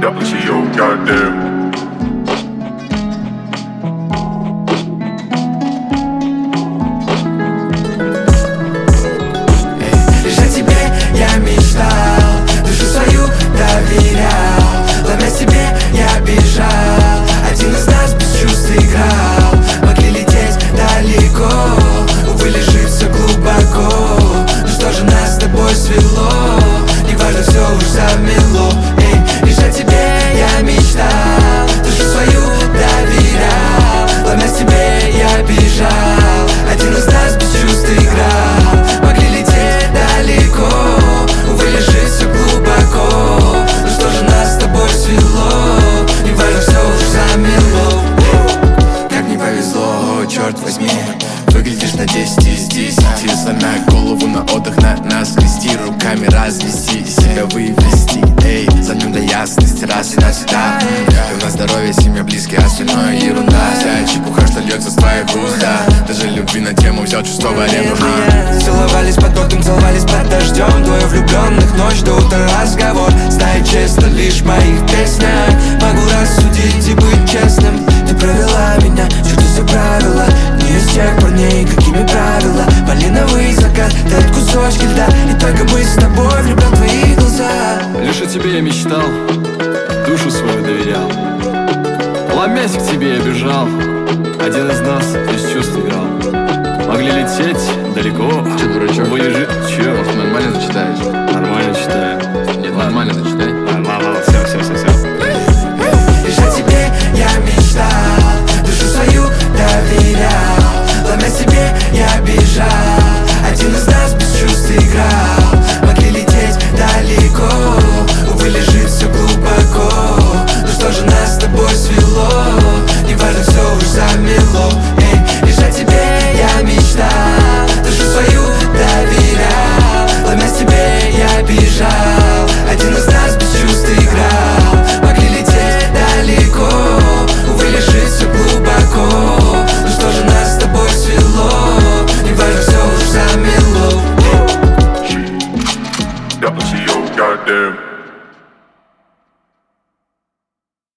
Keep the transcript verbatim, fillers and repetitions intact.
got me to your goddamn. Лишь о тебе я мечтал, душу свою доверял, пламя себе я бежал, один из нас без чувств играл. Могли лететь далеко, увы, лежит все глубоко. Ну что же нас с тобой свело, неважно, все уж замело. Эй, лишь о тебе я мечтал, душу свою доверял, пламя себе я бежал, один из нас без чувств играл. Могли лететь далеко, увы, лежит все глубоко. Ну что же нас с тобой свело, неважно, все уж замело. Как не повезло, черт возьми, выглядишь на десять из десяти. Сломя голову на отдых, на нас скрести, руками развести, себя вывести. Эй, замнем для ясности раз и навсегда. И у нас здоровье, семья, близкие, остальное ерунда. Вся чепуха, что льется с твоих уст, да. Даже любви на тему взял чувство в аренду. Целовались под тортом, целовались под дождем. Двое влюбленных, ночь до утра разговор. Знай честно, лишь в моих песнях могу рассудить и быть честным. Ты провела меня, чуть все правила, не из тех парней, какими правила. Малиновый закат, тает кусочки льда, и только мы с тобой влюблен в твои глаза. Лишь о тебе я мечтал, душу свою доверял, ломясь к тебе я бежал, один из нас без чувств играл. Могли лететь далеко. Че, дурачок? Вылежит. Че? Может, нормально зачитаешь? Нормально читаю. Нет, нормально зачитай. Ладно, все, все, все, все. Лишь о тебе я мечтал, душу свою доверял, пламя себе я бежал, один из нас без чувств играл. Могли лететь далеко, увы, лежит все глубоко. Ну что же нас с тобой